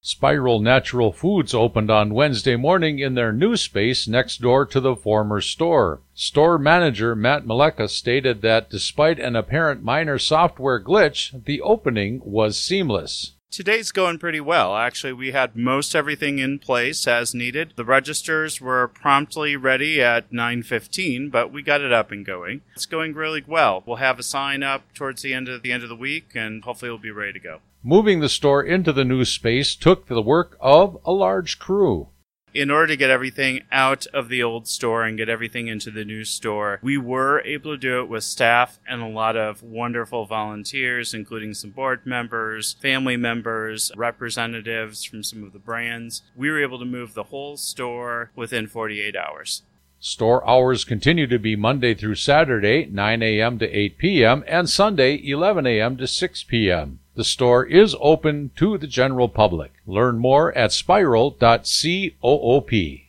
Spiral Natural Foods opened on Wednesday morning in their new space next door to the former store. Store manager Matt Maleka stated that despite an apparent minor software glitch, the opening was seamless. Today's going pretty well. Actually, we had most everything in place as needed. The registers were promptly ready at 9:15, but we got it up and going. It's going really well. We'll have a sign up towards the end of the week, and hopefully we'll be ready to go. Moving the store into the new space took the work of a large crew. In order to get everything out of the old store and get everything into the new store, we were able to do it with staff and a lot of wonderful volunteers, including some board members, family members, representatives from some of the brands. We were able to move the whole store within 48 hours. Store hours continue to be Monday through Saturday, 9 a.m. to 8 p.m., and Sunday, 11 a.m. to 6 p.m. The store is open to the general public. Learn more at spiral.coop.